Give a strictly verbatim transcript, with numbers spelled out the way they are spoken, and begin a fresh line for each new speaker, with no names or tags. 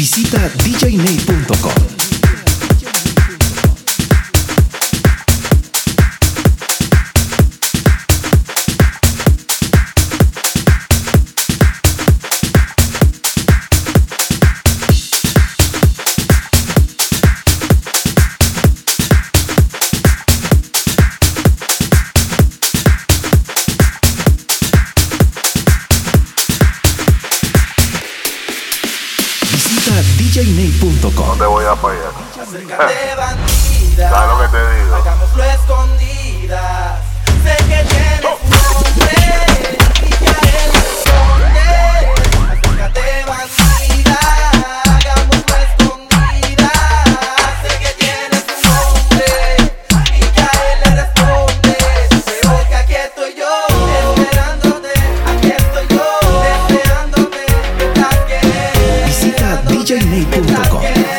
Visita d j nate punto com. d j nate punto com.
No te voy a fallar.
Acércate, bandida.
¿Sabes lo que te digo?
Hagámoslo escondidas. Sé que tienes un nombre y que a él responde. Acércate, bandida. Hagámoslo escondidas. Sé que tienes un nombre y que a él le responde. Pero que aquí estoy yo, esperándote. Aquí estoy yo, deseándote. Mientras que
Visita d j nate punto com.